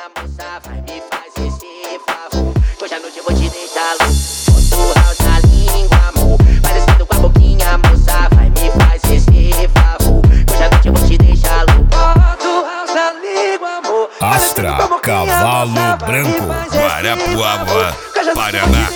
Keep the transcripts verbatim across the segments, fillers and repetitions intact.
boquinha, moça, vai me fazer esse favor. Hoje à noite eu vou te deixar louco. Bota o house na língua, amor. Parecendo com a boquinha, moça, vai me fazer esse favor. Hoje à noite eu vou te deixar louco. Bota o house na língua, amor. Astra, Cavalo Branco, Guarapuava, Paraná.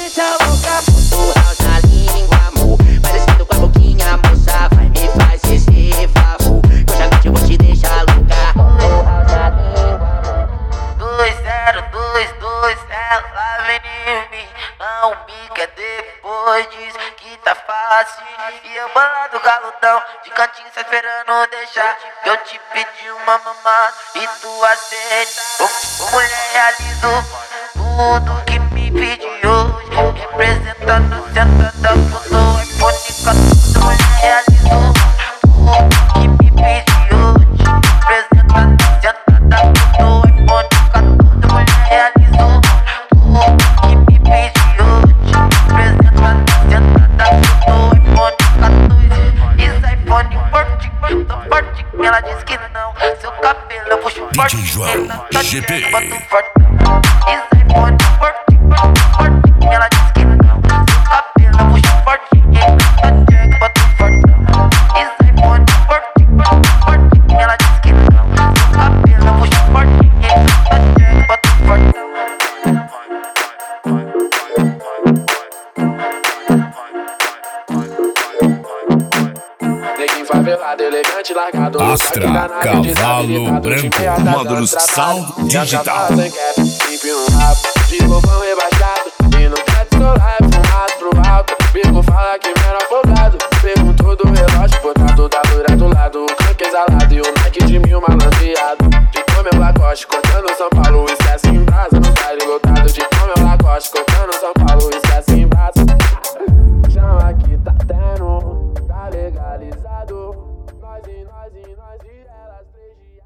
Não bica depois diz que tá fácil. E eu bolado galudão, de cantinho só esperando deixar. Eu te pedi uma mamada e tu aceita. Ô, ô mulher, realizou tudo que me pediu hoje. Representando sentada com o iPhone quatorze. Mulher, realizou tudo que me pediu hoje. Representando sentada com o iPhone quatorze. Mulher, realizou tudo que me pediu. Ela disse que não, seu cabelo eu puxo forte. D J João, G P. Isso é iPhone forte, forte. Ela disse que não, seu cabelo eu puxo forte. Bota forte. Isso é iPhone forte, forte. Ela disse que não, seu cabelo eu puxo forte. Bota forte. Favelado, elegante, largado. Astra, Cavalo Branco, módulos sound digital. De bobão rebaixado, e não quer descolar, é fumado pro alto. Bico fala que menor afogado. Perguntou do relógio, botado da loira do lado. O canque exalado e o Nike de mil malandreado. De como meu Lacoste, cortando São Paulo. Esquece em brasa, no baile lotado. De como meu Lacoste, cortando São Paulo. Esquece em brasa. Chão aqui tá tendo, tá legalizado. Nós e nós e nós e elas três dias.